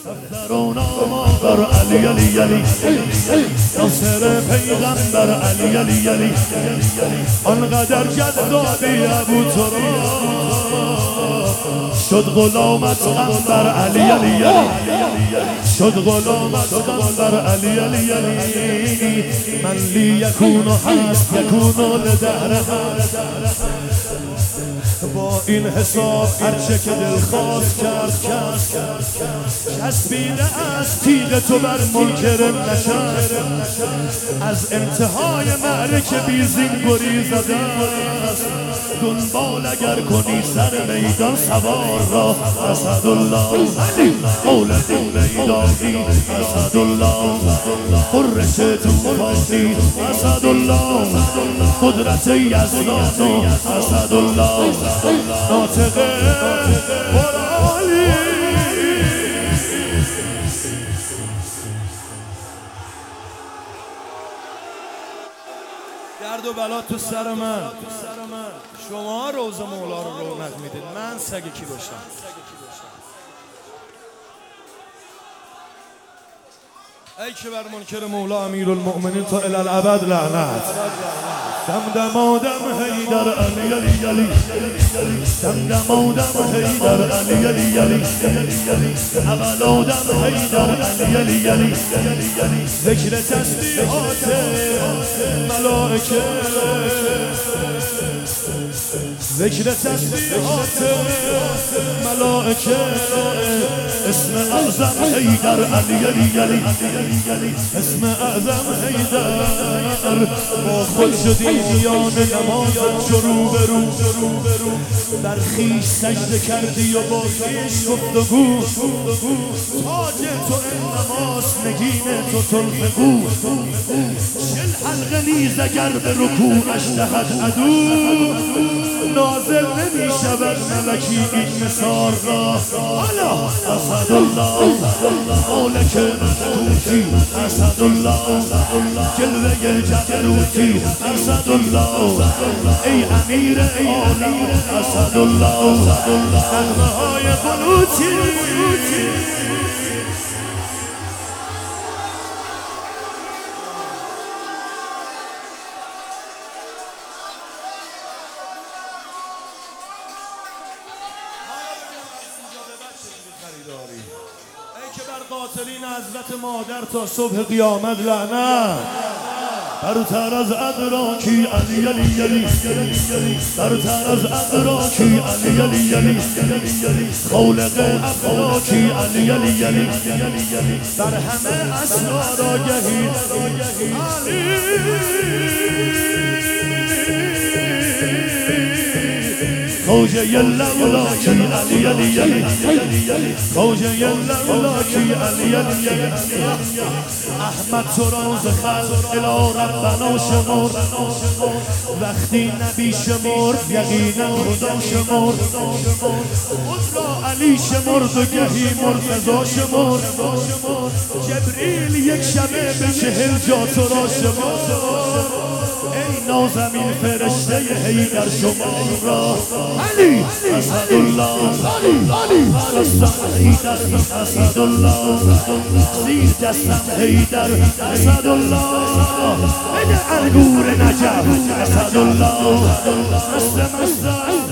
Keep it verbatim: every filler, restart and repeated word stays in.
درون بر علی علی علی ناصر پیغمبر علی علی علی آنقدر جذابی ابو تراب شد غلامت غمبر علی علی علی شد غلامت غمبر علی علی علی من لی یکون و هست یکون و لدهر هست با این حساب هرچه که دل خواست کرد کرد چسبیده از تیغ تو بر منکر نشد از انتهای معرکه بیزین گریزده است دنبال اگر کنی سر میدان سوار را اسدالله قول میدانی اسدالله قرش توفانی اسدالله قدرت یزدان اسدالله ناطق قرآنی درد و بلا تو سر من شما روز مولا رو رونق میدید من سگ کی باشم ای که بر منکر مولا امیرالمؤمنین تا الالعبد لعنت دم دم آدم حیدر علی علی علی دم دم آدم حیدر علی علی علی اول آدم حیدر علی علی علی ذکر تسبیحات ملائکه ذکر تسبیحات ملائکه اسم اعظم حیدر علی علی علی اسم اعظم حیدر با خود شدی میان نماز چو رو به رو در خویش سجده کردی و با خویش گفتگو تاج تو انماس نگین تو تلفگو چل حلقه نیز اگر به رکوعش دهد عدو نازل نمی شود ملکی این مثال را حالا اسدالله مالک ملکوتی اسدالله جلوه جبروتی اسدالله ای امیر عالم اسدالله نغمه های قنوتی ای که بر قاتلین حضرت مادر تا صبح قیامت لعنت برتر از ادراکی علی علی علی برتر از ادراکی علی علی علی خالق افلاکی علی علی علی در همه اسرار آگهی خوجه لولاکی علی علی علی خوجه لولاکی علی علی علی احمد تو راز خلق الی ربنا شمرد وقتی نبی شمرد یقینا خدا شمرد خود را علی شمرد و گهی مرتضا شمرد جبریل یک شبه به چهل جا تو را شمرد ای نازمین فرشته حیدر شما را علی اسدالله پرستم حیدر اسدالله زیر دستم حیدر اسدالله بده انگور نجف اسدالله مست مستم